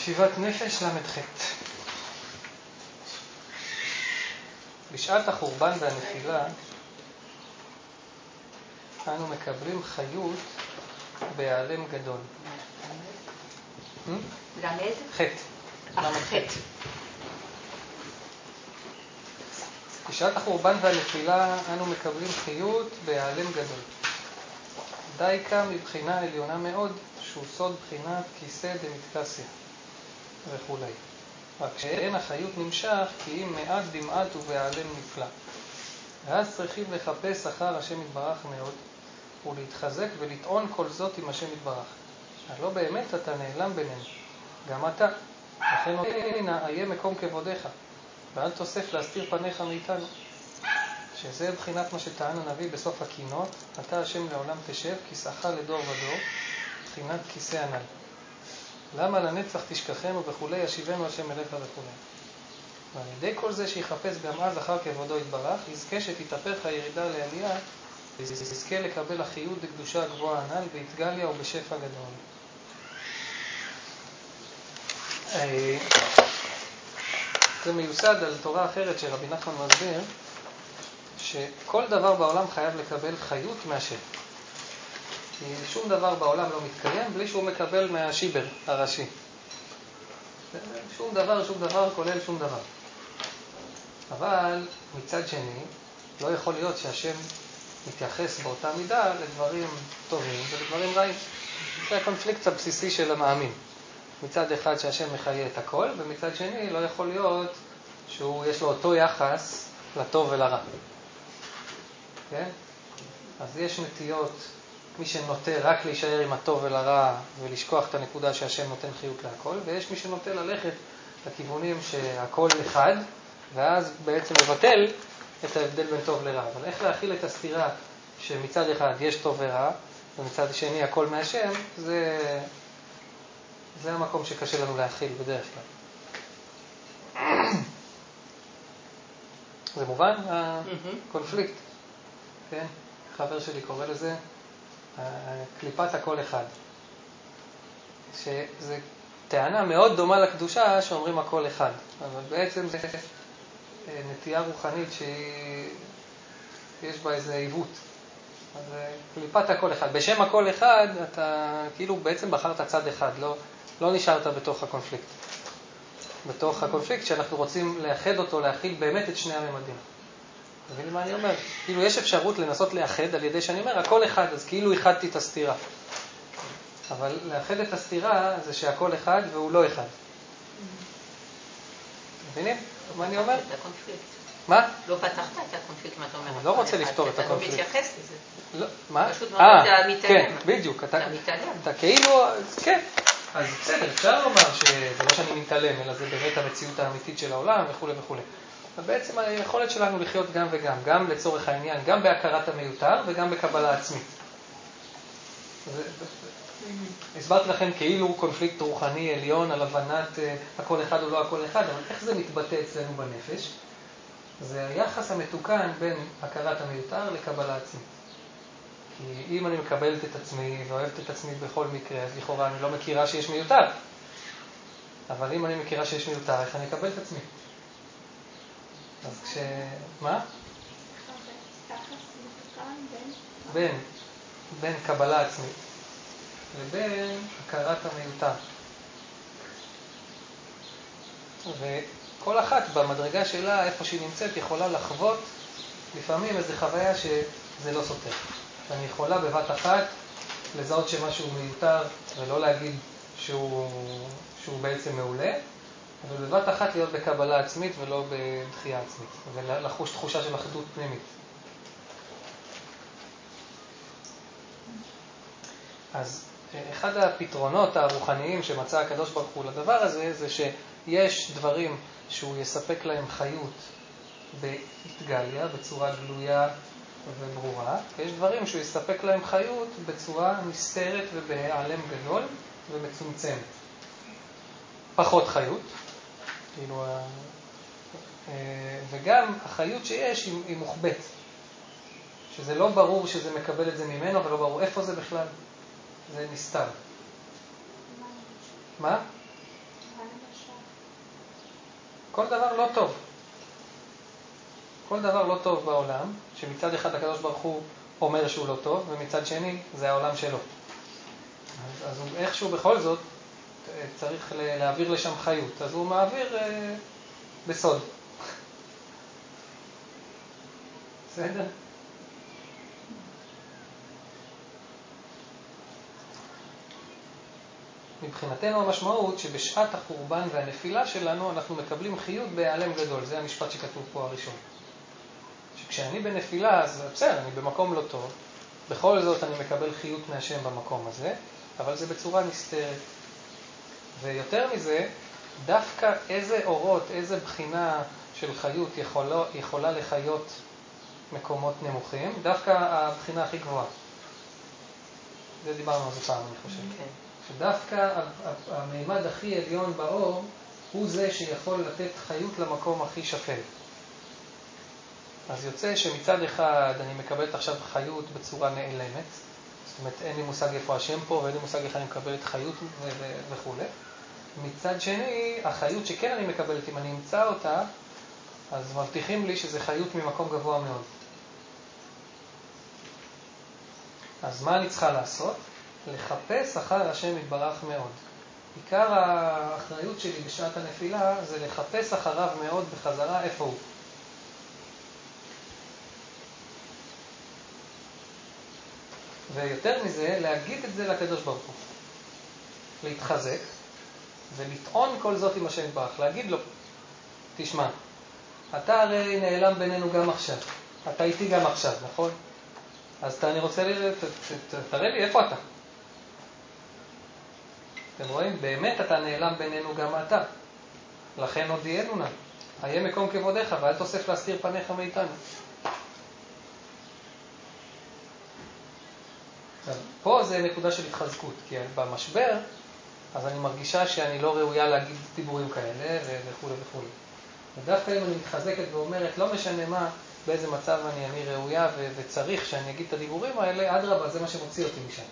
ישיבת נפש למ"ח. בשעת החורבן והנפילה אנו מקבלים חיות בהיעלם גדול. למד? חטא. בשעת החורבן והנפילה אנו מקבלים חיות בהיעלם גדול. דייקה מבחינה עליונה מאוד, שהוא סוד בחינת כיסא דמתקסיה וכו'. רק שאין החיות נמשך כי אם מעט במעט ובהיעלם נפלא. ואז צריכים לחפש אחר השם יתברך מאוד ולהתחזק ולטעון כל זאת עם השם יתברך. הלא באמת אתה נעלם בינינו, גם אתה. לכן הנה איה מקום כבודיך ואל תוסף להסתיר פניך מאיתנו. שזה בחינת מה שטען הנביא בסוף הקינות, אתה השם לעולם תשב, כיסאך לדור ודור, בחינת כיסא הנ"ל. למה לנצח תשכחנו וכולי, ישיבנו השם אליך וכולי. ועל ידי כל זה שיחפש גם אז אחר כבודו יתברך, יזכה שתתהפך הירידה לעלייה, יזכה לקבל החיות לקדושה הגבוהה הנ"ל, בהתגליה ובשפע גדול. זה מיוסד על תורה אחרת שרבי נחמן מסביר, שכל דבר בעולם חייב לקבל חיות מהשם. כי שום דבר בעולם לא מתקיים בלי שהוא מקבל מהשיבר הראשי. שום דבר כולל שום דבר. אבל מצד שני, לא יכול להיות שהשם מתייחס באותה מידה לדברים טובים ולדברים רעים. זה הקונפליקט הבסיסי של המאמין. מצד אחד שהשם מחיה את הכל, ומצד שני לא יכול להיות שיש לו אותו יחס לטוב ולרע. כן? אז יש נטיות, מי שנוטה רק להישאר עם הטוב ולרע ולשכוח את הנקודה שהשם נותן חיות להכל, ויש מי שנוטה ללכת לכיוונים שהכל אחד, ואז בעצם לבטל את ההבדל בין טוב לרע. אבל איך להכיל את הסתירה שמצד אחד יש טוב ורע, ומצד שני הכל מהשם, זה המקום שקשה לנו להכיל בדרך כלל. זה מובן? הקונפליקט. כן? חבר שלי קורא לזה קליפת הכל אחד. שזה טענה מאוד דומה לקדושה שאומרים הכל אחד. אבל בעצם זה נטייה רוחנית שיש בה איזה עיוות. אז קליפת הכל אחד. בשם הכל אחד אתה כאילו בעצם בחרת צד אחד, לא נשארת בתוך הקונפליקט. בתוך הקונפליקט שאנחנו רוצים לאחד אותו, להכיל באמת את שני הממדים. מבינים מה אני אומר? כאילו יש אפשרות לנסות לאחד על ידי שאני אומר הכל אחד, אז כאילו איחדתי את הסתירה. אבל לאחד את הסתירה זה שהכל אחד והוא לא אחד. מבינים? מה אני אומר? מה? לא פתחת את הקונפליקט, מה אתה אומר? אני לא רוצה לפתור את הקונפליקט. אתה לא מתייחס לזה. לא, מה? פשוט מאוד אתה מתעלם. כן, בדיוק. אתה מתעלם. אתה כאילו, כן. אז בסדר, אפשר לומר שזה לא שאני מתעלם, אלא זה באמת המציאות האמיתית של העולם וכו' וכו'. ובעצם היכולת שלנו לחיות גם וגם, גם לצורך העניין, גם בהכרת המיותר וגם בקבלה עצמית. הסברתי לכם כאילו קונפליקט רוחני עליון על הבנת הכל אחד או לא הכל אחד, אבל איך זה מתבטא אצלנו בנפש? זה היחס המתוקן בין הכרת המיותר לקבלה עצמית. כי אם אני מקבלת את עצמי ואוהבת את עצמי בכל מקרה, אז לכאורה אני לא מכירה שיש מיותר. אבל אם אני מכירה שיש מיותר, איך אני אקבל את עצמי? אז מה? בין קבלה עצמית לבין הכרת המיותר. וכל אחת במדרגה שלה, איפה שהיא נמצאת, יכולה לחוות לפעמים איזו חוויה שזה לא סותר. שאני יכולה בבת אחת לזהות שמשהו מיותר ולא להגיד שהוא בעצם מעולה, אבל בבת אחת להיות בקבלה עצמית ולא בדחייה עצמית, ולחוש תחושה של אחדות פנימית. אז אחד הפתרונות הרוחניים שמצא הקדוש ברוך הוא לדבר הזה, זה שיש דברים שהוא יספק להם חיות בהתגליה, בצורה גלויה וברורה, ויש דברים שהוא יספק להם חיות בצורה נסתרת ובהיעלם גדול ומצומצמת. פחות חיות, כאילו, וגם החיות שיש היא מוחבאת, שזה לא ברור שזה מקבל את זה ממנו ולא ברור איפה זה בכלל, זה נסתר. מה? כל דבר לא טוב. כל דבר לא טוב בעולם, שמצד אחד הקדוש ברוך הוא אומר שהוא לא טוב, ומצד שני זה העולם שלו. אז הוא איכשהו בכל זאת צריך להעביר לשם חיות, אז הוא מעביר בסוד. בסדר? מבחינתנו המשמעות שבשעת החורבן והנפילה שלנו אנחנו מקבלים חיות בהיעלם גדול. זה המשפט שכתוב פה הראשון. שכשאני בנפילה, אז בסדר, אני במקום לא טוב, בכל זאת אני מקבל חיות מהשם במקום הזה, אבל זה בצורה נסתרת. ויותר מזה, דווקא איזה אורות, איזה בחינה של חיות יכולה לחיות מקומות נמוכים, דווקא הבחינה הכי גבוהה. זה דיברנו על זה פעם, אני חושב. שדווקא המימד הכי עליון באור הוא זה שיכול לתת חיות למקום הכי שפל. אז יוצא שמצד אחד אני מקבלת עכשיו חיות בצורה נעלמת, זאת אומרת אין לי מושג איפה השם פה ואין לי מושג איך אני מקבלת חיות וכו'. מצד שני, החיות שכן אני מקבלת, אם אני אמצא אותה, אז מבטיחים לי שזה חיות ממקום גבוה מאוד. אז מה אני צריכה לעשות? לחפש אחר השם יתברך מאוד. עיקר האחריות שלי בשעת הנפילה זה לחפש אחריו מאוד בחזרה איפה הוא. ויותר מזה, להגיד את זה לקדוש ברוך הוא. להתחזק ולטעון כל זאת עם השם יתברך. להגיד לו, תשמע, אתה הרי נעלם בינינו גם עכשיו. אתה איתי גם עכשיו, נכון? אז אני רוצה תראה לי איפה אתה. אתם רואים? באמת אתה נעלם בינינו גם אתה. לכן הודיענו נא. היה מקום כבודך ואל תוסף להסתיר פניך מאיתנו. פה זה נקודה של התחזקות, כי במשבר, אז אני מרגישה שאני לא ראויה להגיד דיבורים כאלה וכו' וכו'. ודווקא אם אני מתחזקת ואומרת, לא משנה מה, באיזה מצב אני ראויה וצריך שאני אגיד את הדיבורים האלה, אדרבה, זה מה שמוציא אותי משם.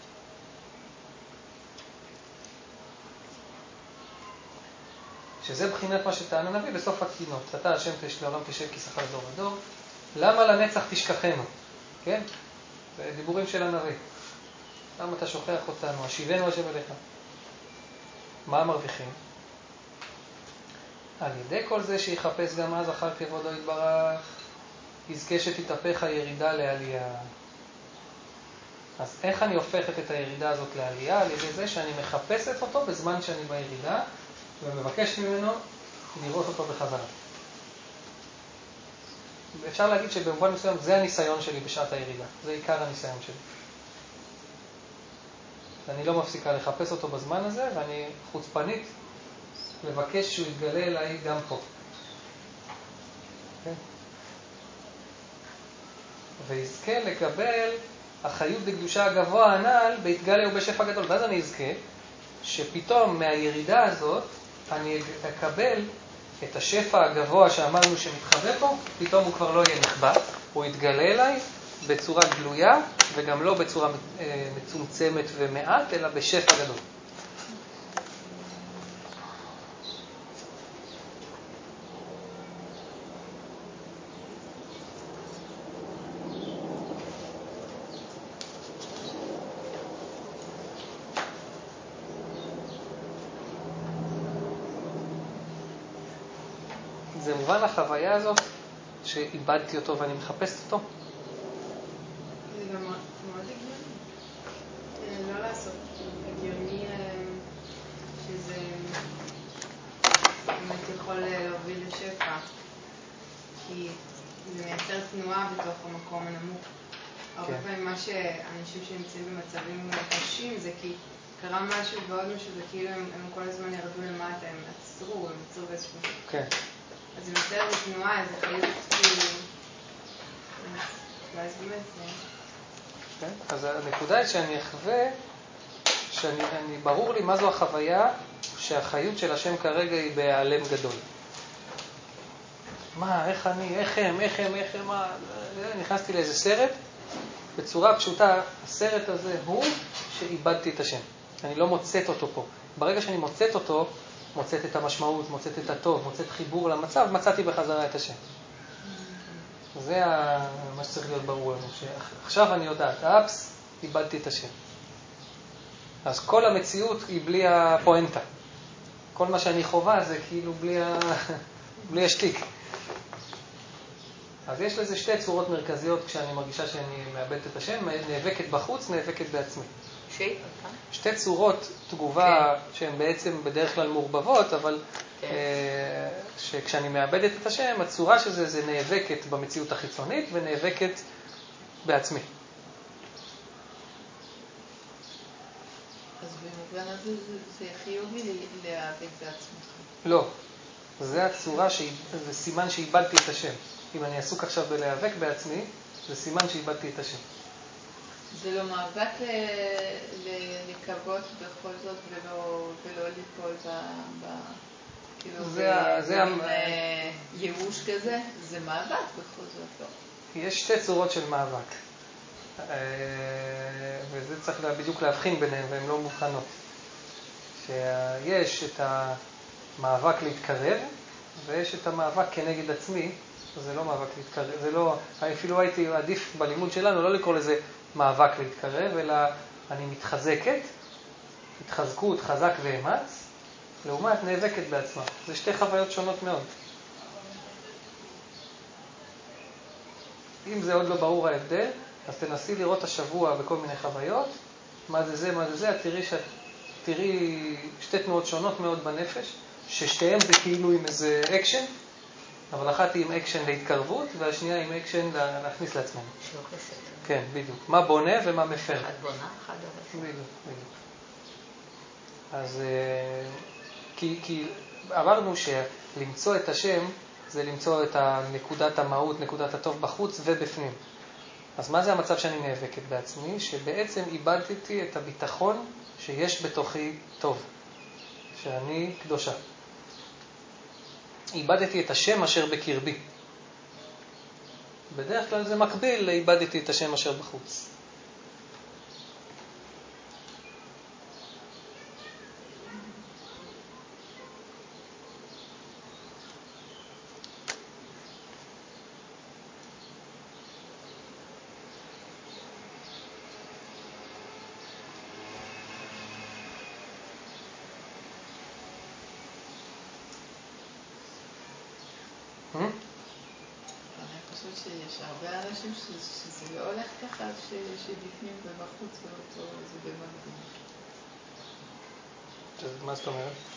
שזה בחינת מה שטען הנביא בסוף הקינות. אתה השם לעולם תשב כיסך לדור ודור. למה לנצח תשכחנו? כן? זה דיבורים של הנביא. למה אתה שוכח אותנו? השיבנו השם אליך. מה מרוויחים? על ידי כל זה שיחפש גם אז אחר כבודו יתברך, יזכה שתתהפך הירידה לעלייה. אז איך אני הופכת את הירידה הזאת לעלייה? על ידי זה שאני מחפשת אותו בזמן שאני בירידה, ומבקש ממנו לראות אותו בחזרה. אפשר להגיד שבמובן מסוים זה הניסיון שלי בשעת הירידה. זה עיקר הניסיון שלי. אני לא מפסיקה לחפש אותו בזמן הזה, ואני חוצפנית לבקש שהוא יתגלה אליי גם פה. כן? ויזכה לקבל החיות בקדושה הגבוה הנ"ל בהתגלה ובשפע גדול. ואז אני אזכה שפתאום מהירידה הזאת אני אקבל את השפע הגבוה שאמרנו שמתחבא פה, פתאום הוא כבר לא יהיה נחבא, הוא יתגלה אליי בצורה גלויה וגם לא בצורה מצומצמת ומעט, אלא בשפע גדול. זה מובן החוויה הזאת שאיבדתי אותו ואני מחפשת אותו. זה גם מאוד הגיוני. לא לעשות. הגיוני שזה באמת יכול להוביל לשפע. כי זה מייצר תנועה בתוך המקום הנמוך. הרבה פעמים מה שאנשים שנמצאים במצבים קשים זה כי קרה משהו ועוד משהו וכאילו הם כל הזמן ירדו למטה, הם עצרו, הם עצרו באיזשהו. כן. אז זה מייצר בתנועה, זה חיות כאילו. ואז באמת זה. כן? אז הנקודה היא שאני אחווה, ברור לי מה זו החוויה שהחיות של השם כרגע היא בהיעלם גדול. מה, איך הם, מה, נכנסתי לאיזה סרט, בצורה פשוטה, הסרט הזה הוא שאיבדתי את השם. אני לא מוצאת אותו פה. ברגע שאני מוצאת אותו, מוצאת את המשמעות, מוצאת את הטוב, מוצאת חיבור למצב, מצאתי בחזרה את השם. זה מה שצריך להיות ברור לנו, שעכשיו אני יודעת, אפס, איבדתי את השם. אז כל המציאות היא בלי הפואנטה. כל מה שאני חובה זה כאילו בלי השתיק. אז יש לזה שתי צורות מרכזיות כשאני מרגישה שאני מאבדת את השם, נאבקת בחוץ, נאבקת בעצמי. שתי צורות תגובה שהן בעצם בדרך כלל מעורבבות, אבל שכשאני מאבדת את השם, הצורה של זה נאבקת במציאות החיצונית ונאבקת בעצמי. אז במובן הזה זה חיובי להיאבק בעצמך. לא, זה הצורה, זה סימן שאיבדתי את השם. אם אני עסוק עכשיו בלהיאבק בעצמי, זה סימן שאיבדתי את השם. זה לא מאבק לקוות בכל זאת ולא ליפול ייאוש כזה, זה מאבק בכל זאת, לא? יש שתי צורות של מאבק, וזה צריך בדיוק להבחין ביניהם, והן לא מובחנות. שיש את המאבק להתקרב, ויש את המאבק כנגד עצמי, זה לא מאבק להתקרב, זה לא, אפילו הייתי עדיף בלימוד שלנו לא לקרוא לזה מאבק להתקרב, אלא אני מתחזקת, התחזקות, חזק ואמץ, לעומת נאבקת בעצמה. זה שתי חוויות שונות מאוד. אם זה עוד לא ברור ההבדל, אז תנסי לראות השבוע בכל מיני חוויות, מה זה, מה זה, תראי שתי תנועות שונות מאוד בנפש, ששתיהם זה כאילו עם איזה אקשן, אבל אחת היא עם אקשן להתקרבות, והשנייה עם אקשן להכניס לעצמנו. כן, בדיוק. מה בונה ומה מפר. אחד בונה, אחד הורס. בדיוק. אז כי אמרנו שלמצוא את השם זה למצוא את נקודת המהות, נקודת הטוב בחוץ ובפנים. אז מה זה המצב שאני נאבקת בעצמי? שבעצם איבדתי את הביטחון שיש בתוכי טוב, שאני קדושה. איבדתי את השם אשר בקרבי. בדרך כלל זה מקביל לאיבדתי את השם אשר בחוץ. אני חושבת שיש הרבה אנשים שזה לא הולך ככה, שבפנים ובחוץ זה במקביל. מה זאת אומרת?